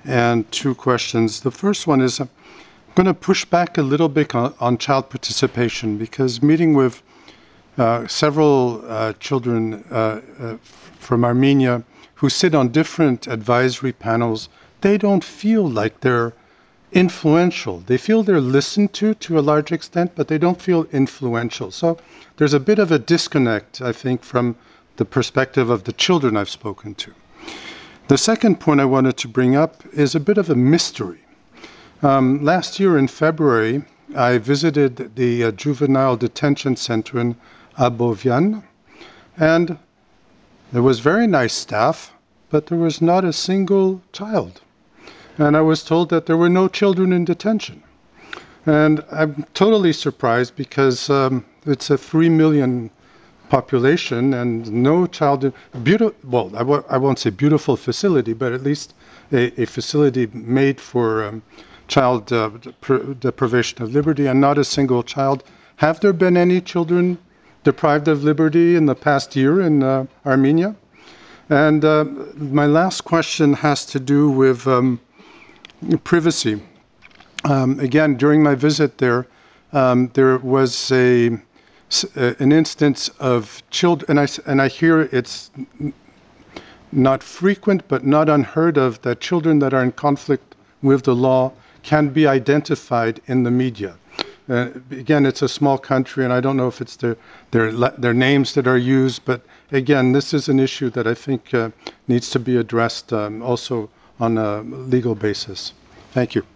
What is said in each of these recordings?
and two questions. The first one is I'm going to push back a little bit on child participation, because meeting with several children from Armenia who sit on different advisory panels, they don't feel like they're influential. They feel they're listened to a large extent, but they don't feel influential. So there's a bit of a disconnect, I think, from the perspective of the children I've spoken to. The second point I wanted to bring up is a bit of a mystery. Last year in February, I visited the juvenile detention center in Abovian, and there was very nice staff, but there was not a single child. And I was told that there were no children in detention. And I'm totally surprised, because it's a 3 million population and no child, well, I won't say beautiful facility, but at least a facility made for child deprivation of liberty, and not a single child. Have there been any children deprived of liberty in the past year in Armenia? And my last question has to do with privacy. Again, during my visit there, there was an instance of children, and I hear it's not frequent but not unheard of, that children that are in conflict with the law can be identified in the media. Again, it's a small country, and I don't know if it's their names that are used, but again, this is an issue that I think needs to be addressed also on a legal basis. Thank you.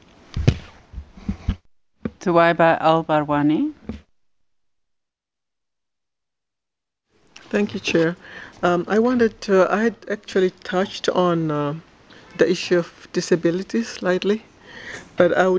Tuwaiba Al-Barwani. Thank you, Chair. I had actually touched on the issue of disability slightly, but I would